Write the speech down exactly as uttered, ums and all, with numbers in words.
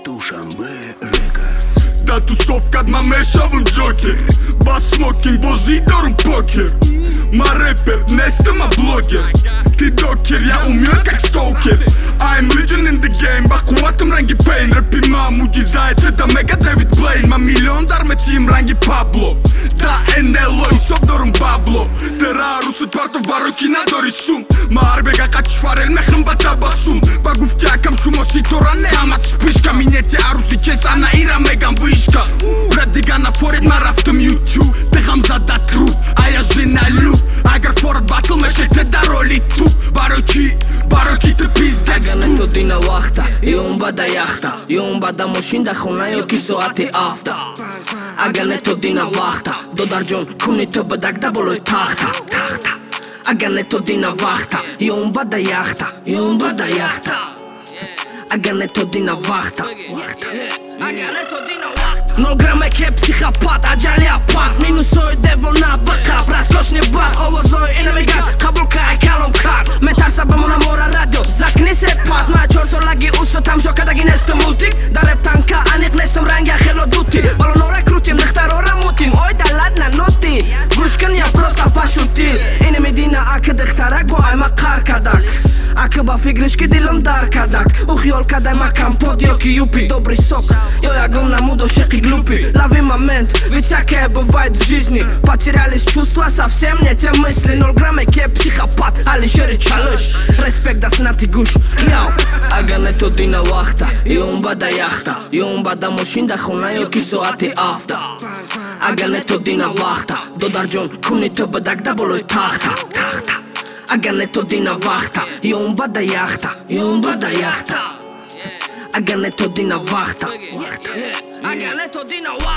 Душанбе Records. Да тусовкад ма мешавам джокер, ба смокинг бозӣ дорум покер. Ма рэпер, нестам ма блогер. Ти докер, я умею как сталкер. I'm legend in the game, ба қувватам ранги пейн. Рэпи ма муҷизае, теда мега Дэвид Блейн. Ма миллион дар метиим ранги Пабло. Да эн эл о ҳисоб дорум бабло. Тера русуд партов барои ки надори сум. Ма ҳар бега қачиш фарел мехнам ба табассум. Ба гуфти акам шумо ситора не ҳамат спишка. Минети аруси чес ана ира мегам вишка. Рэп дига нафорид ма рафтам YouTube. Техам зада труп, а я жена люб. Агар форад батл мешед теда роли туп. Барои чи, барои ки ты пиздец туп. Агар не тоди на вахта, ё он бада яхта, ё он бада мошин да хона, ё ки соати афта. Агар не тоди на вахта, додарҷон куни ту бадагда болои тахта. Агар не тоди на вахта, ё он бада яхта, ё он бада яхта. Агар не тоди на вахта, агар не тоди на вахта. нол грамме ке психопат, аҷали апат. Минусои девона ба қаб, раскошни бад. Овозои ина мегӯяд қабул кай калом кард. Метарса бамонам ора радио, закни сепат. Ма чорсолаги усо тамшо кадаги нестам мултик. Дар реп танка аниқ нестам ранги ахело дути. Балонора крутим, дихтарора мутим. Ой да ладна ноти, гӯш кун я просто пашутил. Ина медина ака дихтарак бо айма қар кадак. Ака ба фикриш ки дилам дар кадак. У хиёл кадай ма компот ё ки юпи. Добрый сок, ё ягон намуд ошиқи глупи. Лови момент, ведь всякое бывает в жизни. Потерялись чувства, совсем не те мысли. нол грамме ке психопат, Алишери чалыш. Респект да снати гуш, яу. Агар не тоди на вахта, ё он бада яхта, ё он бада мошин да хона, ё ки соати афта. Агар не тоди на вахта, додарҷон куни ту бадагда болои тахта. Агар не тоди на вахта, ё он бада яхта, ё он бада яхта. Агар не тоди на вахта, агар не тоди на вахта.